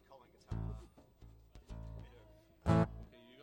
Colin guitar. Okay, you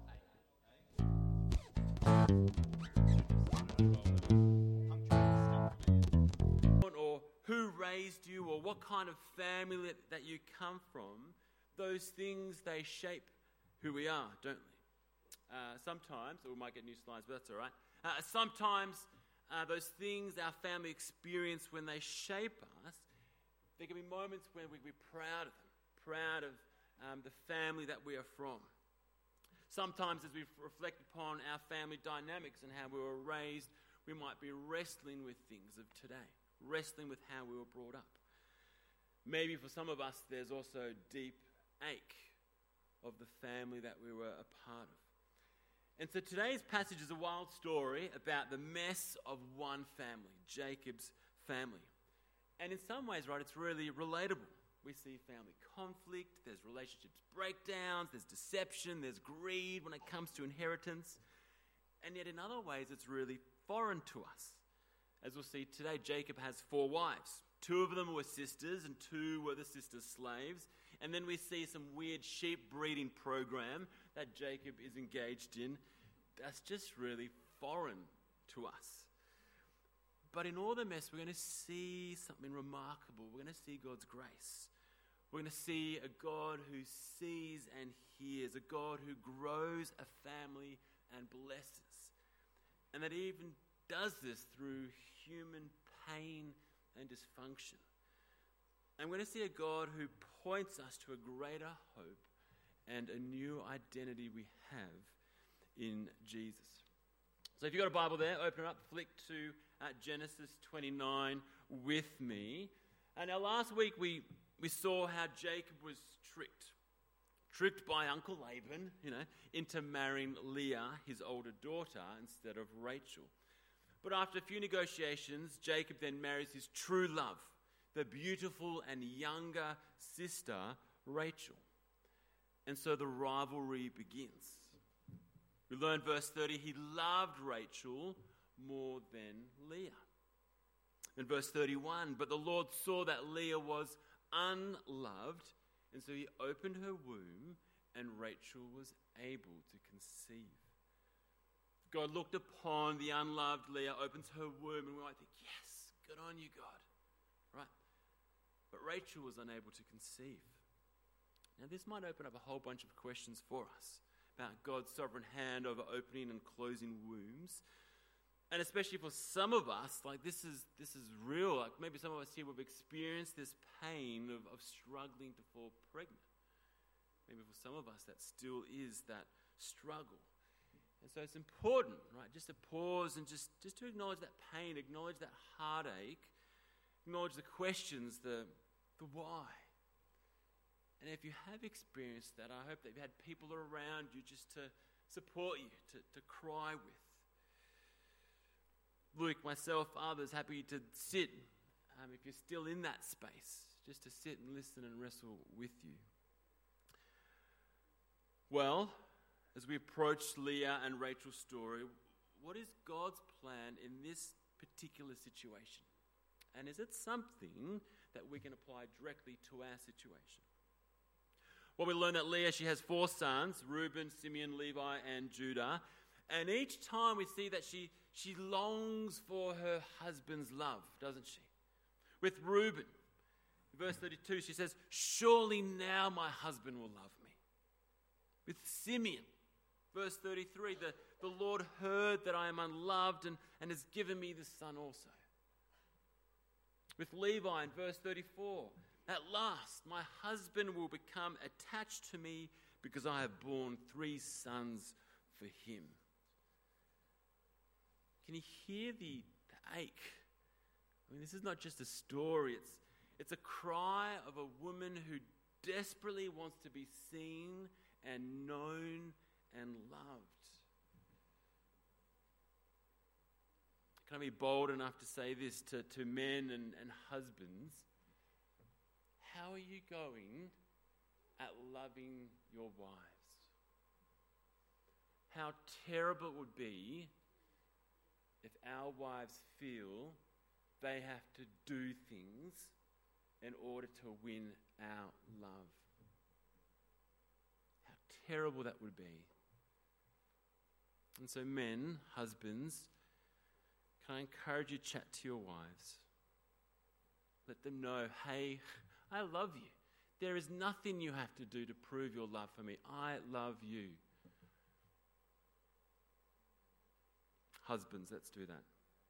got? Or who raised you, or what kind of family that you come from, those things, they shape who we are, don't they? Sometimes, or we might get new slides, but that's all right. Sometimes those things our family experience when they shape us, there can be moments when we can be proud of them, proud of the family that we are from. Sometimes as we reflect upon our family dynamics and how we were raised, we might be wrestling with things of today, wrestling with how we were brought up. Maybe for some of us there's also deep ache of the family that we were a part of. And so today's passage is a wild story about the mess of one family, Jacob's family. And in some ways, right, it's really relatable. We see family conflict, there's relationships breakdowns, there's deception, there's greed when it comes to inheritance. And yet in other ways, it's really foreign to us. As we'll see today, Jacob has 4 wives. 2 of them were sisters and 2 were the sisters' slaves. And then we see some weird sheep breeding program that Jacob is engaged in. That's just really foreign to us. But in all the mess, we're going to see something remarkable. We're going to see God's grace. We're going to see a God who sees and hears, a God who grows a family and blesses. And that even does this through human pain and dysfunction. And we're going to see a God who points us to a greater hope and a new identity we have in Jesus. So if you've got a Bible there, open it up, flick to Genesis 29 with me. And now last week we saw how Jacob was tricked by Uncle Laban, into marrying Leah, his older daughter, instead of Rachel. But after a few negotiations, Jacob then marries his true love, the beautiful and younger sister, Rachel. And so the rivalry begins. We learn verse 30, he loved Rachel more than Leah. In verse 31, but the Lord saw that Leah was unloved, and so he opened her womb, and Rachel was able to conceive. God looked upon the unloved Leah, opens her womb, and we might think, yes, good on you, God. Right? But Rachel was unable to conceive. Now this might open up a whole bunch of questions for us about God's sovereign hand over opening and closing wombs. And especially for some of us, like this is real. Like maybe some of us here have experienced this pain of struggling to fall pregnant. Maybe for some of us that still is that struggle. And so it's important, right, just to pause and just to acknowledge that pain, acknowledge that heartache, acknowledge the questions, the why. And if you have experienced that, I hope that you've had people around you just to support you, to cry with. Luke, myself, others, happy to sit, if you're still in that space, just to sit and listen and wrestle with you. Well, as we approach Leah and Rachel's story, what is God's plan in this particular situation? And is it something that we can apply directly to our situation? Well, we learn that Leah, she has 4 sons, Reuben, Simeon, Levi, and Judah. And each time we see that she longs for her husband's love, doesn't she? With Reuben, verse 32, she says, surely now my husband will love me. With Simeon, verse 33, the Lord heard that I am unloved and has given me this son also. With Levi in verse 34, at last my husband will become attached to me because I have borne 3 sons for him. Can you hear the ache? I mean, this is not just a story. It's a cry of a woman who desperately wants to be seen and known and loved. Can I be bold enough to say this to men and husbands? How are you going at loving your wives? How terrible it would be if our wives feel they have to do things in order to win our love. terrible that would be. And so men, husbands, can I encourage you to chat to your wives? Let them know, hey, I love you. There is nothing you have to do to prove your love for me. I love you. Husbands, let's do that.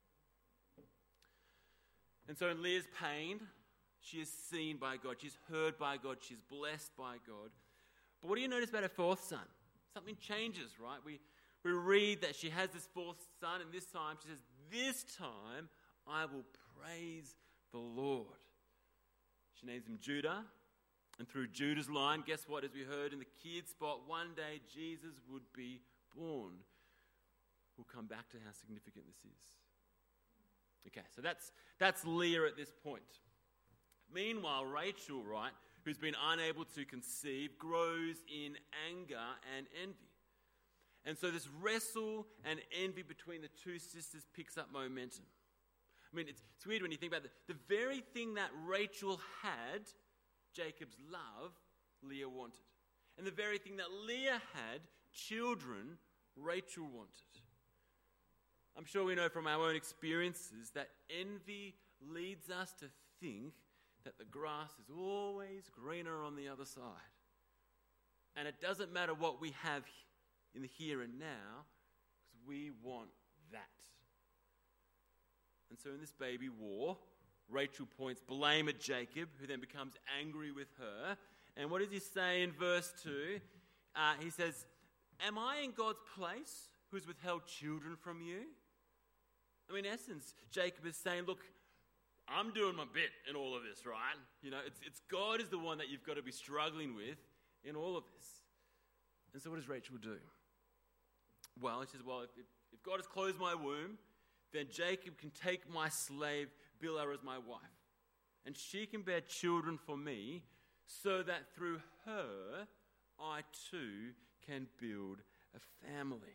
And so in Leah's pain, she is seen by God. She's heard by God. She's blessed by God. But what do you notice about her fourth son? Something changes, right? We read that she has this fourth son, and this time she says, this time I will praise the Lord. She names him Judah. And through Judah's line, guess what? As we heard in the kids spot, one day Jesus would be born. We'll come back to how significant this is. Okay, so that's Leah at this point. Meanwhile, Rachel, right, who's been unable to conceive, grows in anger and envy. And so this wrestle and envy between the two sisters picks up momentum. I mean, it's weird when you think about it. The very thing that Rachel had, Jacob's love, Leah wanted. And the very thing that Leah had, children, Rachel wanted. I'm sure we know from our own experiences that envy leads us to think that the grass is always greener on the other side. And it doesn't matter what we have in the here and now, because we want that. And so in this baby war, Rachel points blame at Jacob, who then becomes angry with her. And what does he say in verse 2? He says, am I in God's place who's withheld children from you? I mean, in essence, Jacob is saying, look, I'm doing my bit in all of this, right? You know, it's God is the one that you've got to be struggling with in all of this. And so what does Rachel do? Well, she says, well, if God has closed my womb, then Jacob can take my slave Bilhah as my wife. And she can bear children for me, so that through her, I too can build a family.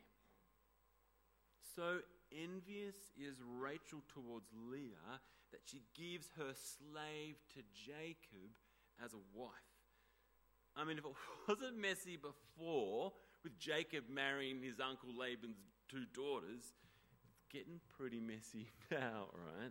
So envious is Rachel towards Leah that she gives her slave to Jacob as a wife. I mean, if it wasn't messy before with Jacob marrying his uncle Laban's two daughters, it's getting pretty messy now, right?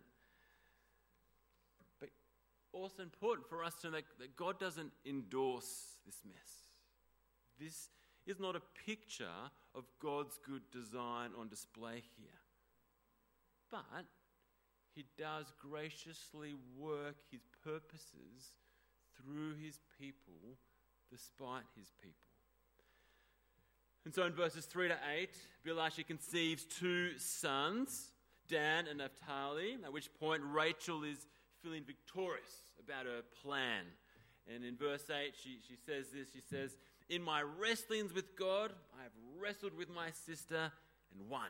But also important for us to know that God doesn't endorse this mess. This is not a picture of God's good design on display here. But he does graciously work his purposes through his people, despite his people. And so in verses 3 to 8, Bilhah, she conceives two sons, Dan and Naphtali, at which point Rachel is feeling victorious about her plan. And in verse 8, she says this, she says, in my wrestlings with God, I have wrestled with my sister and won.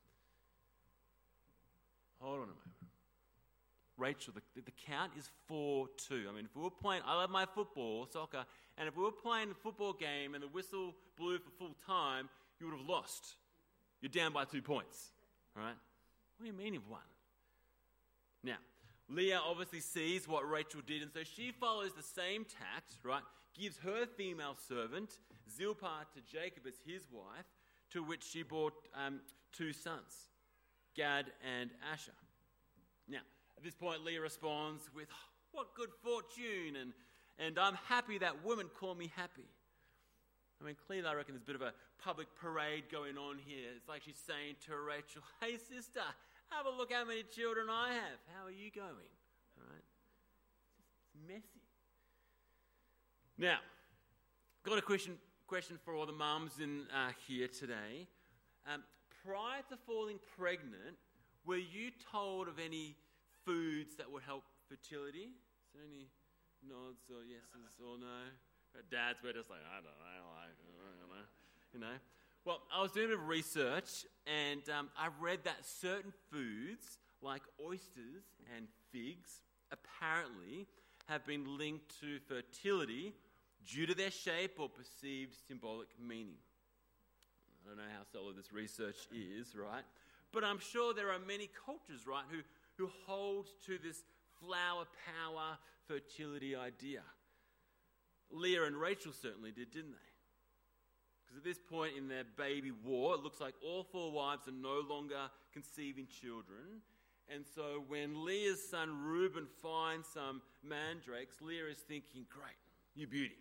Hold on a moment. Rachel, the count is 4-2. I mean, if we were playing, I love my football, soccer, and if we were playing a football game and the whistle blew for full time, you would have lost. You're down by 2 points, right? What do you mean you've won? Now, Leah obviously sees what Rachel did, and so she follows the same tact, right? Gives her female servant, Zilpah, to Jacob as his wife, to which she bore two sons, Gad and Asher. Now, at this point, Leah responds with, what good fortune, and I'm happy that women call me happy. I mean, clearly I reckon there's a bit of a public parade going on here. It's like she's saying to Rachel, hey sister, have a look how many children I have. How are you going? Right? It's messy. Now, got a question for all the mums in here today. Prior to falling pregnant, were you told of any foods that would help fertility? Is there any nods or yeses or no? Dads were just like, I don't know. You know. Well, I was doing a bit of research, and I read that certain foods, like oysters and figs, apparently have been linked to fertility due to their shape or perceived symbolic meaning. I don't know how solid this research is, right? But I'm sure there are many cultures, right, who hold to this flower power fertility idea. Leah and Rachel certainly did, didn't they? Because at this point in their baby war, it looks like all four wives are no longer conceiving children. And so when Leah's son Reuben finds some mandrakes, Leah is thinking, great, you beauty.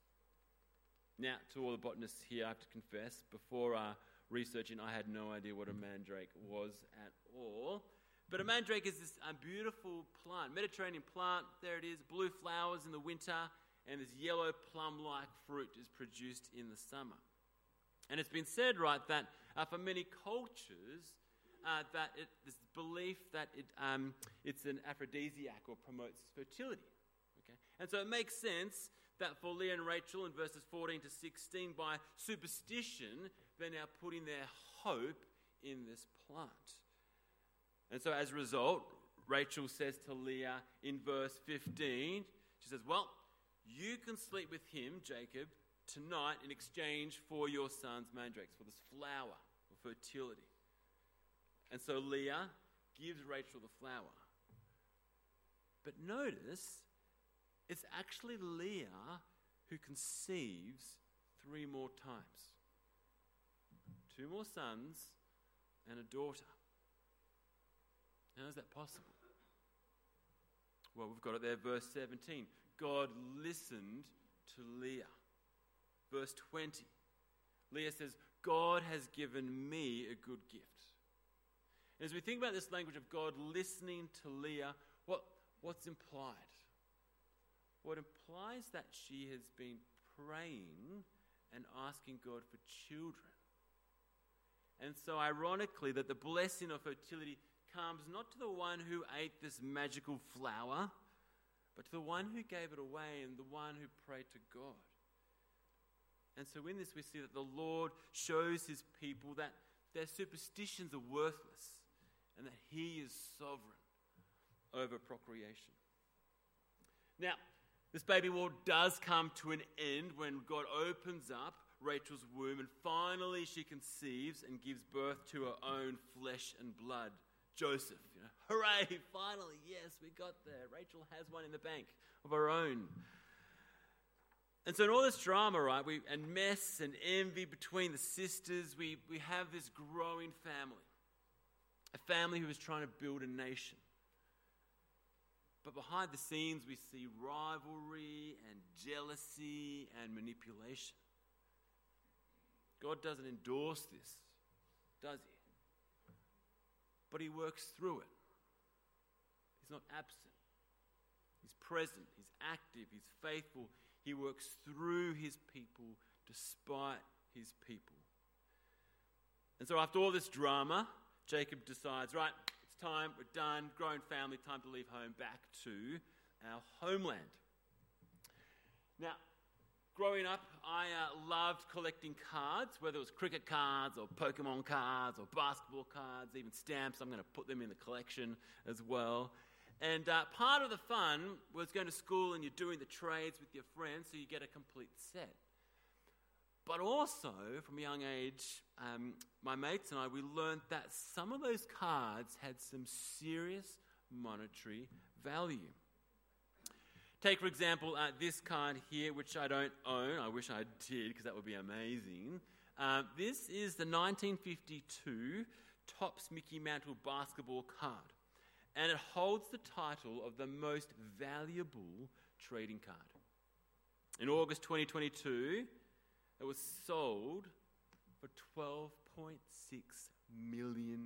Now, to all the botanists here, I have to confess, before researching, I had no idea what a mandrake was at all. But a mandrake is this beautiful plant, Mediterranean plant. There it is, blue flowers in the winter, and this yellow plum-like fruit is produced in the summer. And it's been said, right, that for many cultures, that this belief that it's an aphrodisiac or promotes fertility. Okay? And so it makes sense that for Leah and Rachel in verses 14 to 16, by superstition, they're now putting their hope in this plant. And so as a result, Rachel says to Leah in verse 15, she says, well, you can sleep with him, Jacob, tonight in exchange for your son's mandrakes, for this flower of fertility. And so Leah gives Rachel the flower. But notice, it's actually Leah who conceives 3 more times. 2 more sons and a daughter. How is that possible? Well, we've got it there, verse 17. God listened to Leah. Verse 20. Leah says, God has given me a good gift. And as we think about this language of God listening to Leah, what's implied? What implies that she has been praying and asking God for children. And so ironically, that the blessing of fertility comes not to the one who ate this magical flower, but to the one who gave it away and the one who prayed to God. And so in this we see that the Lord shows his people that their superstitions are worthless and that he is sovereign over procreation. Now, this baby war does come to an end when God opens up Rachel's womb and finally she conceives and gives birth to her own flesh and blood, Joseph. Hooray, finally, yes, we got there. Rachel has one in the bank of her own. And so in all this drama, right, and mess and envy between the sisters, we have this growing family. A family who is trying to build a nation. But behind the scenes, we see rivalry and jealousy and manipulation. God doesn't endorse this, does he? But he works through it. He's not absent. He's present. He's active. He's faithful. He works through his people despite his people. And so after all this drama, Jacob decides, right, it's time, we're done, growing family, time to leave home, back to our homeland. Now, growing up, I loved collecting cards, whether it was cricket cards or Pokemon cards or basketball cards, even stamps. I'm going to put them in the collection as well. And part of the fun was going to school and you're doing the trades with your friends so you get a complete set. But also, from a young age, my mates and I, we learned that some of those cards had some serious monetary value. Take, for example, this card here, which I don't own. I wish I did, because that would be amazing. This is the 1952 Topps Mickey Mantle basketball card. And it holds the title of the most valuable trading card. In August 2022, it was sold for $12.6 million.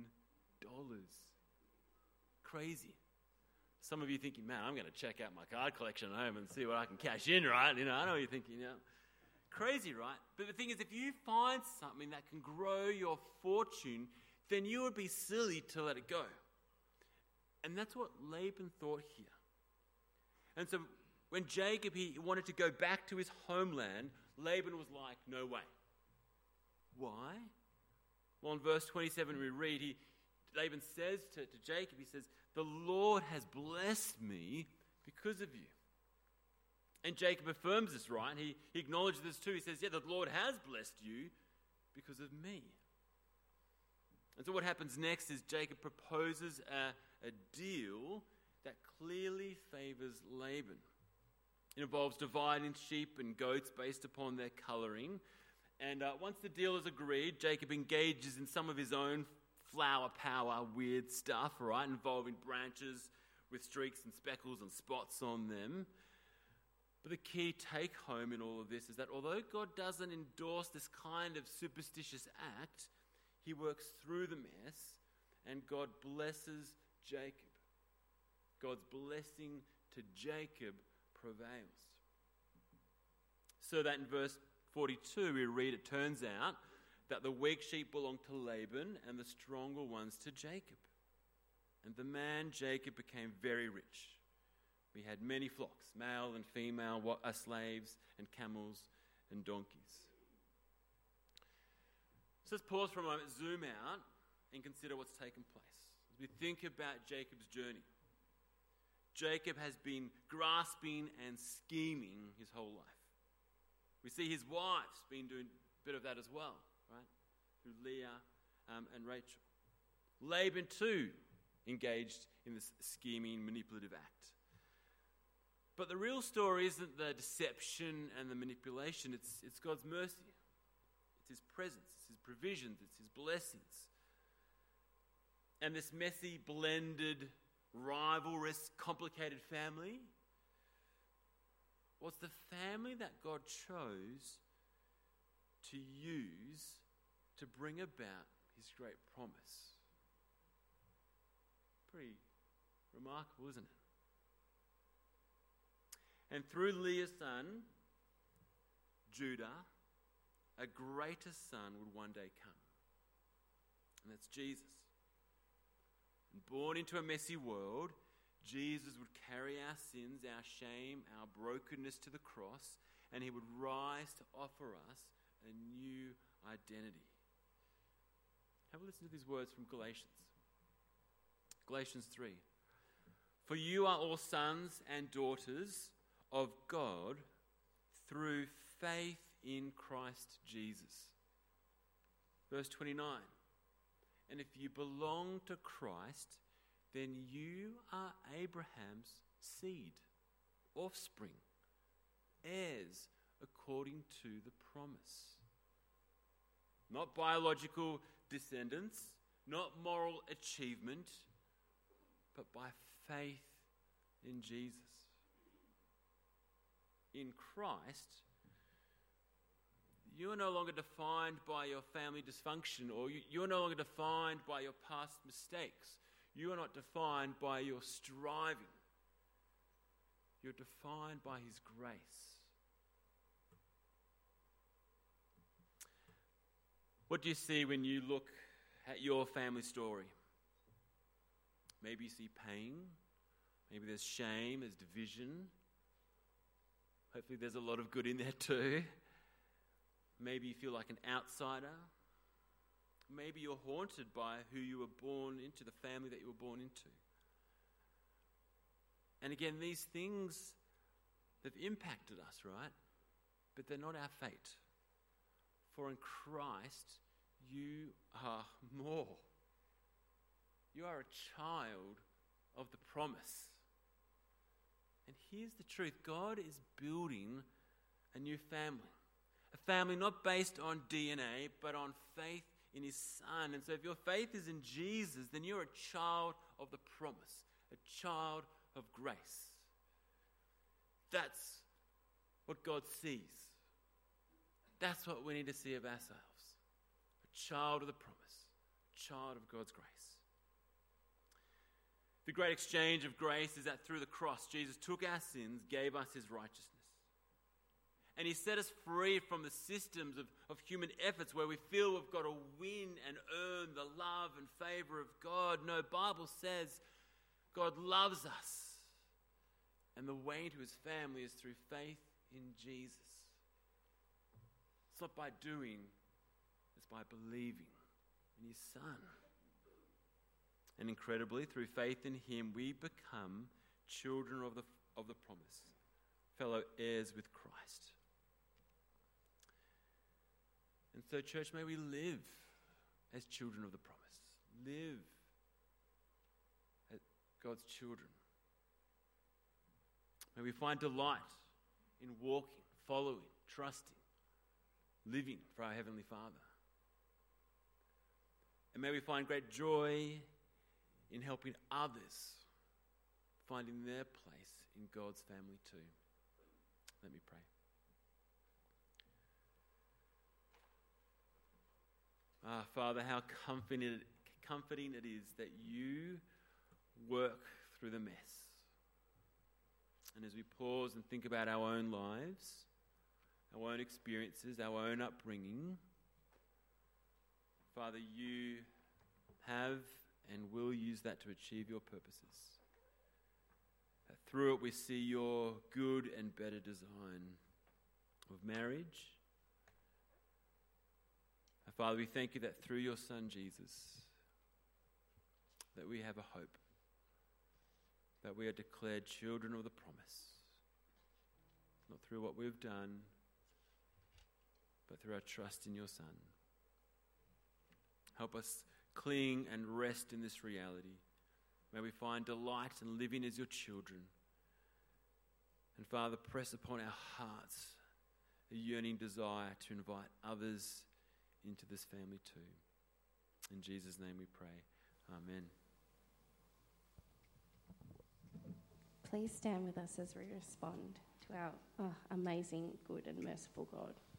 Crazy. Some of you thinking, man, I'm going to check out my card collection at home and see what I can cash in, right? I know what you're thinking, Crazy, right? But the thing is, if you find something that can grow your fortune, then you would be silly to let it go. And that's what Laban thought here. And so when Jacob, he wanted to go back to his homeland, Laban was like, no way. Why? Well, in verse 27 we read, Laban says to Jacob, he says, the Lord has blessed me because of you. And Jacob affirms this, right? He acknowledges this too. He says, yeah, the Lord has blessed you because of me. And so what happens next is Jacob proposes a deal that clearly favors Laban. It involves dividing sheep and goats based upon their colouring. And once the deal is agreed, Jacob engages in some of his own flower power weird stuff, right, involving branches with streaks and speckles and spots on them. But the key take home in all of this is that although God doesn't endorse this kind of superstitious act, he works through the mess and God blesses Jacob. God's blessing to Jacob prevails. So that in verse 42 we read, it turns out that the weak sheep belonged to Laban and the stronger ones to Jacob. And the man Jacob became very rich. We had many flocks, male and female, slaves and camels and donkeys. So let's pause for a moment, zoom out and consider what's taken place. As we think about Jacob's journey, Jacob has been grasping and scheming his whole life. We see his wife's been doing a bit of that as well, right? Through Leah and Rachel. Laban too engaged in this scheming, manipulative act. But the real story isn't the deception and the manipulation, it's God's mercy. It's his presence, it's his provisions, it's his blessings. And this messy, blended, rivalrous, complicated family was the family that God chose to use to bring about his great promise. Pretty remarkable, isn't it? And through Leah's son, Judah, a greater son would one day come. And that's Jesus. And born into a messy world, Jesus would carry our sins, our shame, our brokenness to the cross, and he would rise to offer us a new identity. Have a listen to these words from Galatians. Galatians 3. For you are all sons and daughters of God through faith in Christ Jesus. Verse 29. And if you belong to Christ, then you are Abraham's seed, offspring, heirs according to the promise. Not biological descendants, not moral achievement, but by faith in Jesus. In Christ, you are no longer defined by your family dysfunction, or you are no longer defined by your past mistakes. You are not defined by your striving. You're defined by his grace. What do you see when you look at your family story? Maybe you see pain. Maybe there's shame, there's division. Hopefully there's a lot of good in there too. Maybe you feel like an outsider. Maybe you're haunted by who you were born into, the family that you were born into. And again, these things, they've impacted us, right? But they're not our fate. For in Christ, you are more. You are a child of the promise. And here's the truth. God is building a new family. A family not based on DNA, but on faith in his Son. And so if your faith is in Jesus, then you're a child of the promise, a child of grace. That's what God sees. That's what we need to see of ourselves. A child of the promise, a child of God's grace. The great exchange of grace is that through the cross, Jesus took our sins, gave us his righteousness. And he set us free from the systems of human efforts where we feel we've got to win and earn the love and favor of God. No, the Bible says God loves us. And the way to his family is through faith in Jesus. It's not by doing, it's by believing in his Son. And incredibly, through faith in him, we become children of the promise, fellow heirs with Christ. And so, church, may we live as children of the promise. Live as God's children. May we find delight in walking, following, trusting living for our Heavenly Father. And may we find great joy in helping others finding their place in God's family too. Let me pray. Father, how comforting it is that you work through the mess. And as we pause and think about our own lives, our own experiences, our own upbringing, Father, you have and will use that to achieve your purposes. That through it we see your good and better design of marriage. Father, we thank you that through your Son Jesus, that we have a hope, that we are declared children of the promise, not through what we've done, but through our trust in your Son. Help us cling and rest in this reality. May we find delight in living as your children. And Father, press upon our hearts a yearning desire to invite others into this family too. In Jesus' name we pray. Amen. Please stand with us as we respond to our amazing, good and merciful God.